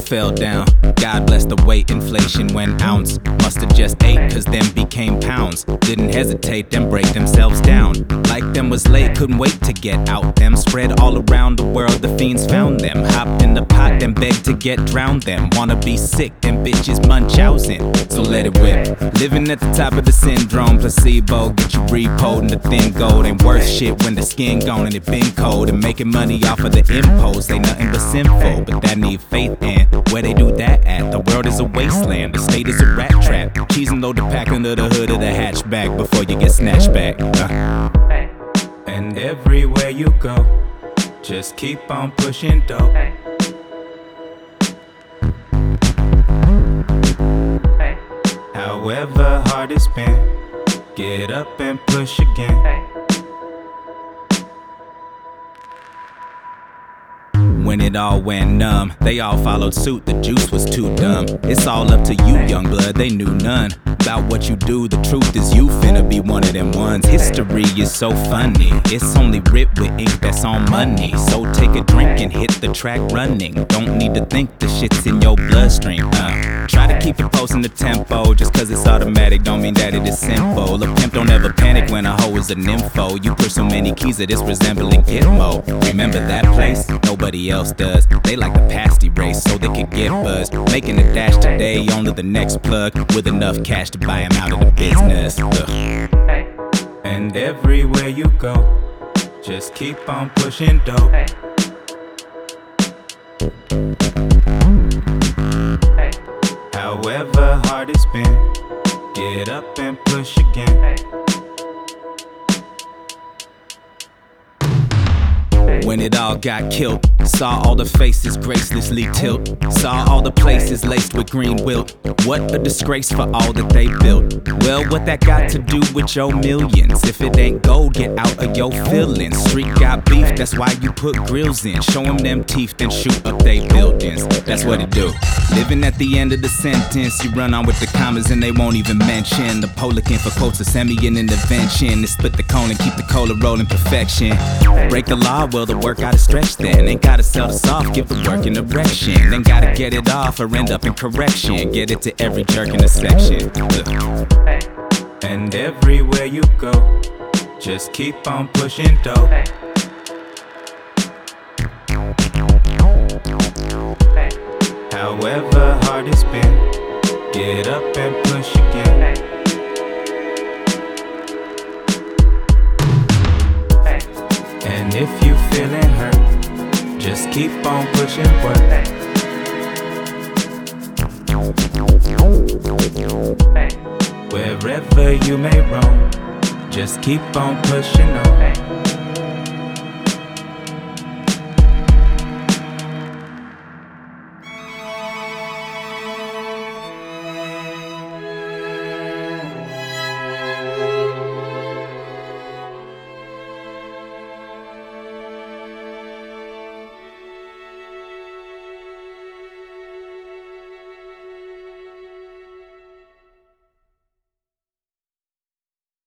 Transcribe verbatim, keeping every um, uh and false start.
fell down. God bless the weight, inflation went ounce. Must've just ate, cause them became pounds. Didn't hesitate, them break themselves down. Like them was late, couldn't wait to get out. Them spread all around the world, the fiends found them. Hopped in the pot, then begged to get drowned them. Wanna be sick, them bitches munchausen. So let it whip. Living at the top of the syndrome, placebo. Get you repoed in the thin gold. Ain't worth shit when the skin gone and it been cold. And making money off of the impulse ain't nothing but sinful. But that need faith and where they do that at? The world is a wasteland, the state is a rat trap. Cheese and load the pack under the hood of the hatchback before you get snatched back. Uh. And everywhere you go, just keep on pushing dope. However hard it's been, get up and push again. When it all went numb, they all followed suit, the juice was too dumb. It's all up to you, young blood, they knew none about what you do. The truth is you finna be one of them ones. History is so funny, it's only writ with ink that's on money. So take a drink and hit the track running. Don't need to think, the shit's in your bloodstream. uh. Try to keep it posting the tempo, just cause it's automatic don't mean that it is simple. A pimp don't ever panic when a hoe is a nympho. You push so many keys that it's resembling Gitmo. Remember that place? Nobody else does. They like the pasty race so they can get buzzed. Making a dash today on to the next plug with enough cash to buy him out of the business. Ugh. And everywhere you go, just keep on pushing dope. However hard it's been, get up and push again. When it all got killed, saw all the faces gracelessly tilt. Saw all the places laced with green wilt. What a disgrace for all that they built. Well, what that got to do with your millions? If it ain't gold, get out of your feelings. Street got beef, that's why you put grills in. Show them them teeth, then shoot up they buildings. That's what it do. Living at the end of the sentence, you run on with the commas and they won't even mention the Polican for quotes, a semi an intervention. They split the cone and keep the cola rolling perfection. Break the law, well the work gotta stretch then. Ain't gotta sell the soft, give the work an erection. Then gotta get it off or end up in correction. Get it to every jerk in the section. Ugh. And everywhere you go, just keep on pushing dope. However hard it's been, get up and push again. And if you feeling hurt, just keep on pushing work. Wherever you may roam, just keep on pushing on.